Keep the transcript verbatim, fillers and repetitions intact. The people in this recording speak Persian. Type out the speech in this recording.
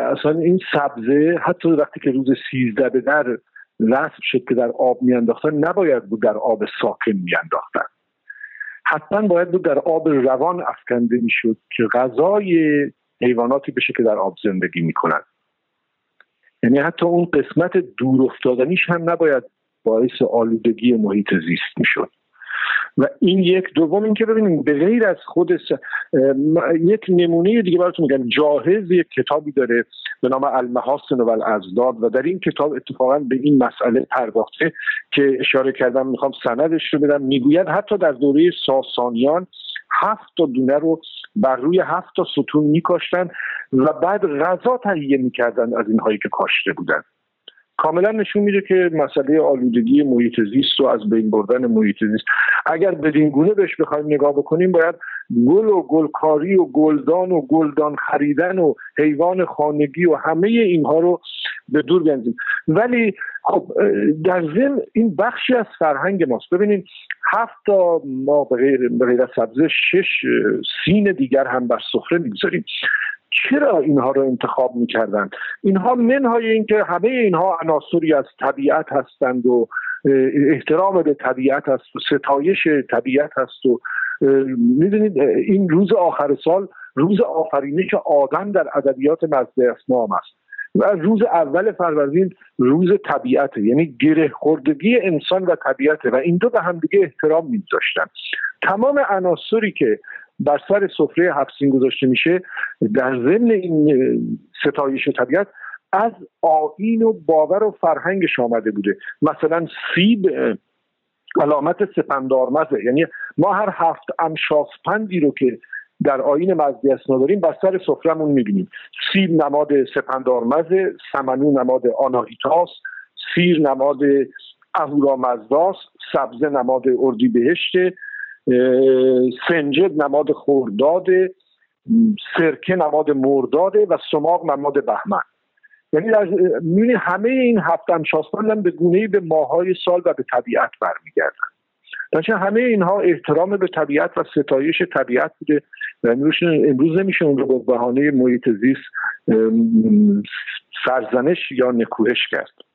اصلا این سبزه حتی وقتی که روز سیزده به در رسم شد که در آب میانداختن، نباید بود در آب ساکن میانداختن، حتما باید بود در آب روان افکنده میشد که غذای حیواناتی بشه که در آب زندگی میکنن. یعنی حتی اون قسمت دور افتادنیش هم نباید باعث آلودگی محیط زیست میشد. و این یک. دوم این که ببینید به غیر از خود س... یک نمونه دیگه براتون میگم. جاهز یک کتابی داره به نام المحاسن و الاضداد و در این کتاب اتفاقا به این مسئله پرداخته که اشاره کردم، میخوام سندش رو بدم. میگوید حتی در دوره ساسانیان هفت تا دونه رو بر روی هفت تا ستون میکاشتن و بعد غذا تهیه میکردن از اینهایی که کاشته بودن. کاملا نشون میده که مسئله آلودگی محیط زیست و از بین بردن محیط زیست اگر بدین گونه بهش بخوایم نگاه بکنیم، باید گل و گلکاری و گلدان و گلدان خریدن و حیوان خانگی و همه اینها رو به دور بندازیم. ولی خب در ضمن این بخشی از فرهنگ ماست. ببینید هفت تا ما به غیر به غیر از سبزه شش سین دیگر هم بر سفره میگذاریم. چرا اینها رو انتخاب میکردن؟ اینها منهای این که همه اینها عناصری از طبیعت هستند و احترام به طبیعت هست و ستایش طبیعت هست و میدونید این روز آخر سال روز آفرینش آدم در ادبیات مزد اسنام است و روز اول فروردین روز طبیعته، یعنی گره خوردگی انسان و طبیعته و این دو به هم دیگه احترام میذاشتن. تمام عناصری که بر سر سفره هفت سین گذاشته میشه در ضمن این ستایش طبیعت از آیین و باور و فرهنگش آمده بوده. مثلا سیب علامت سپندارمزه، یعنی ما هر هفت امشاسپندی رو که در آیین مزدی اسنا داریم بر سر سفرمون میبینیم. سیب نماد سپندارمزه، سمنو نماد آناهیتاست، سیر نماد اهورامزداست، سبزه نماد اردیبهشته، سنجد نماد خرداده، سرکه نماد مرداده و سماق نماد بهمن. یعنی می‌بینی همه این هفت امشاسپند به گونه‌ای به ماه‌های سال و به طبیعت برمیگردن. درنچه همه اینها احترام به طبیعت و ستایش طبیعت بوده و امروز نمیشه اون رو به بهانه محیط زیست سرزنش یا نکوهش کرد.